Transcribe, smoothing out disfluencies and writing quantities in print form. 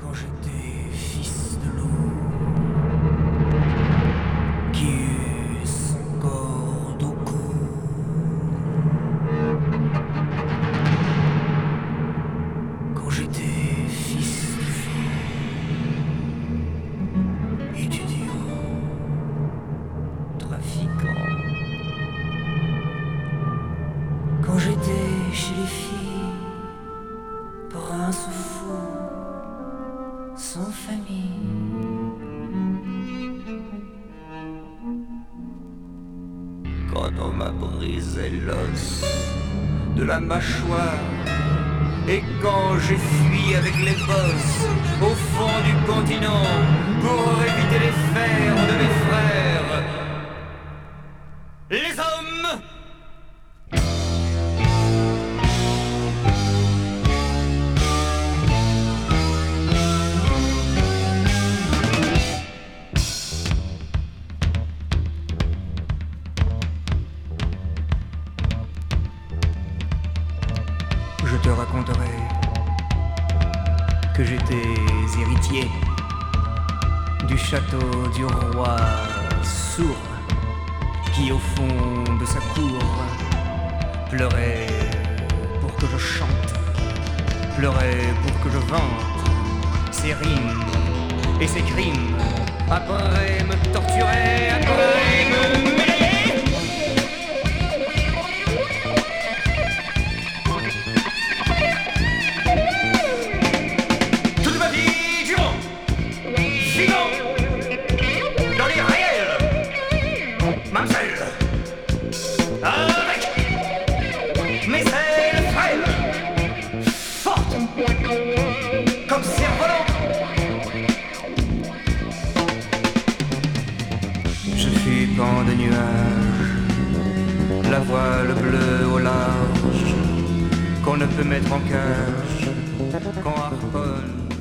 quand j'étais fils de l'eau, qui eut son corps d'eau cou. Quand j'étais fils du feu, étudiant, trafiquant. Quand j'étais chez les filles, prince fou, sans famille. Quand on m'a brisé l'os de la mâchoire, et quand j'ai fui avec les bosses au fond du continent pour éviter les fers de mes frères, les hommes. Je te raconterai que j'étais héritier du château du roi sourd qui au fond de sa cour pleurait pour que je chante, pleurait pour que je vante ses rimes et ses crimes, après me torturer, après me mêler. Avec mes ailes frêles, fortes, comme cerfs-volants. Je fus pan de nuages, la voile bleue au large, qu'on ne peut mettre en cage, qu'on harponne